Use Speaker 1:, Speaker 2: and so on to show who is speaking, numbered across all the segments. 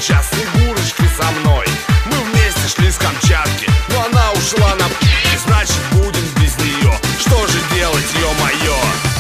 Speaker 1: сейчас Снегурочка со мной. Мы вместе шли с Камчатки, но она ушла на и значит будем без нее. Что же делать, ё-моё?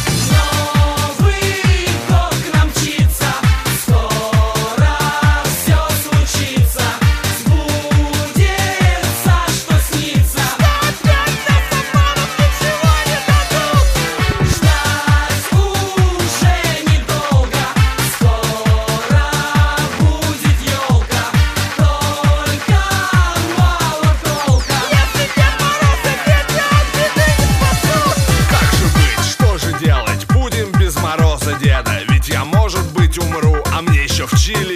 Speaker 2: Новый год к нам мчится, скоро все случится, сбудется, что снится. Опять нас обманут, ничего не дадут. Ждать уже недолго, скоро будет елка, только мало толка. Если Дед Мороз и Петя от беды не спасут.
Speaker 1: Как же быть, что же делать? Будем без Мороза Деда. Ведь я, может быть, умру, а мне еще в Чили